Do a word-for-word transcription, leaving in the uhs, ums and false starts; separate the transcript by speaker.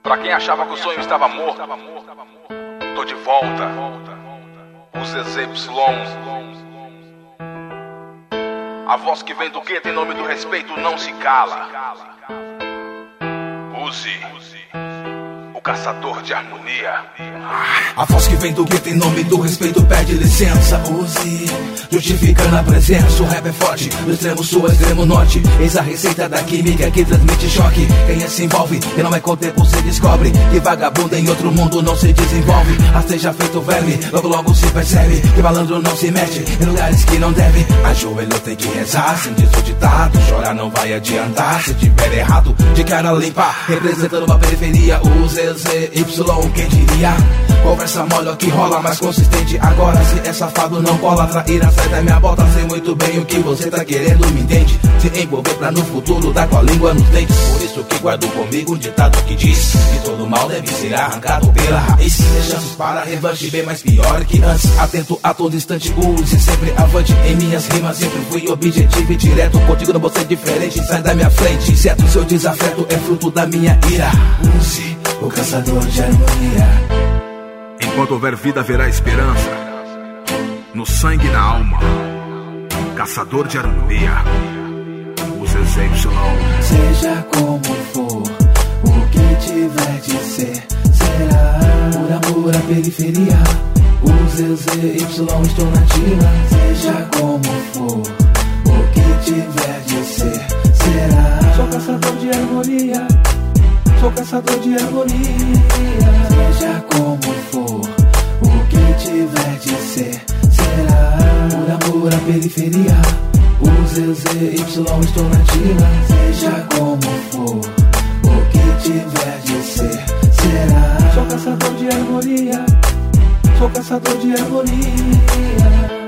Speaker 1: Pra quem achava que o sonho estava morto, tô de volta. O Z Z Y. A voz que vem do gueto em nome do respeito não se cala. Use, o caçador de harmonia.
Speaker 2: A voz que vem do gueto em nome do respeito pede licença. Use, justificando a presença. O rap é forte, do extremo sul ao extremo norte. Eis a receita da química que transmite choque. Quem se envolve e não é com o tempo se descobre que vagabundo em outro mundo não se desenvolve. Rasteja feito verme, logo logo se percebe que malandro não se mete em lugares que não deve. Ajoelho tem que rezar, assim diz o ditado. Chorar não vai adiantar, se tiver errado de cara limpa, representando uma periferia. O Z Z Y, quem diria? Conversa mole, ó que rola mais consistente. Agora se é safado não cola, traíra sai da minha bota. Sei muito bem o que você tá querendo, me entende? Se envolver pra no futuro dar com a língua nos dentes. Por isso que guardo comigo um ditado que diz que todo mal deve ser arrancado pela raiz. Chances para revanche bem mais pior que antes. Atento a todo instante, use sempre avante. Em minhas rimas sempre fui objetivo e direto. Contigo não vou ser diferente, sai da minha frente. Certo, seu desafeto é fruto da minha ira. Use o caçador de harmonia.
Speaker 1: Enquanto houver vida, haverá esperança. No sangue e na alma. Caçador de harmonia. O Z Z Y.
Speaker 2: Seja como for, o que tiver de ser, será. Por amor à periferia, o Z Z Y estou nativa. Seja como for, o que tiver de ser, será. Sou caçador de harmonia. Sou caçador de harmonia. Seja como for, o que tiver de ser, será. Por amor à periferia, o Z Z Y estou nativa. Seja como for, o que tiver de ser, será. Sou caçador de harmonia. Sou caçador de harmonia.